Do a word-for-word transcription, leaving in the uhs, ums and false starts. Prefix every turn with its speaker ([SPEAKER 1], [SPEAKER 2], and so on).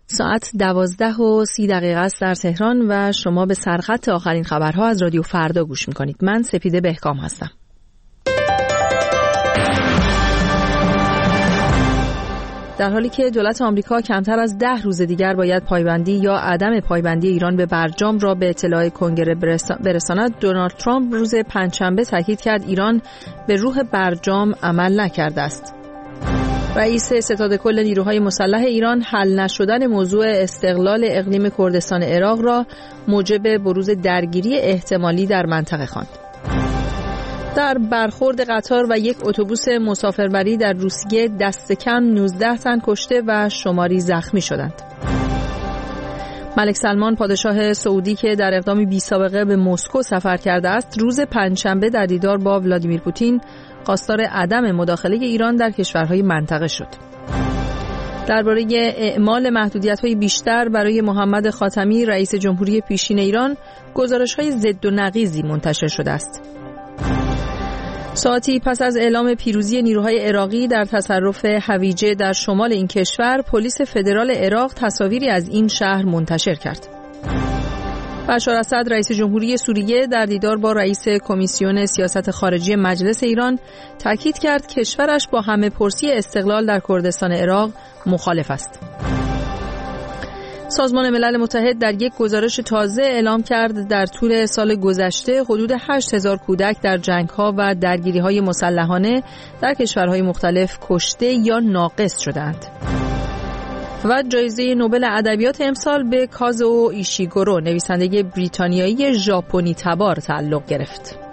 [SPEAKER 1] ساعت دوازده و سی دقیقه است در تهران و شما به سرخط آخرین خبرها از رادیو فردا گوش میکنید. من سپیده بهکام هستم. در حالی که دولت آمریکا کمتر از ده روز دیگر باید پایبندی یا عدم پایبندی ایران به برجام را به اطلاع کنگره برساند، دونالد ترامپ روز پنجشنبه تاکید کرد ایران به روح برجام عمل نکرده است. رئیس ستاد کل نیروهای مسلح ایران حل نشدن موضوع استقلال اقلیم کردستان عراق را موجب بروز درگیری احتمالی در منطقه خواند. در برخورد قطار و یک اتوبوس مسافربری در روسیه دست کم نوزده تن کشته و شماری زخمی شدند. ملک سلمان پادشاه سعودی که در اقدامی بی سابقه به مسکو سفر کرده است، روز پنجشنبه در دیدار با ولادیمیر پوتین خواستار عدم مداخله ایران در کشورهای منطقه شد. درباره اعمال محدودیت‌های بیشتر برای محمد خاتمی رئیس جمهوری پیشین ایران، گزارش‌های ضد و نقیضی منتشر شده است. ساعتی پس از اعلام پیروزی نیروهای عراقی در تصرف هویجه در شمال این کشور، پلیس فدرال عراق تصاویری از این شهر منتشر کرد. بشار اسد رئیس جمهوری سوریه در دیدار با رئیس کمیسیون سیاست خارجی مجلس ایران تاکید کرد کشورش با همه پرسی استقلال در کردستان عراق مخالف است. سازمان ملل متحد در یک گزارش تازه اعلام کرد در طول سال گذشته حدود هشت هزار کودک در جنگ‌ها و درگیری‌های مسلحانه در کشورهای مختلف کشته یا ناقص شدند. و جایزه نوبل ادبیات امسال به کازو ایشیگورو، نویسنده بریتانیایی ژاپنی تبار، تعلق گرفت.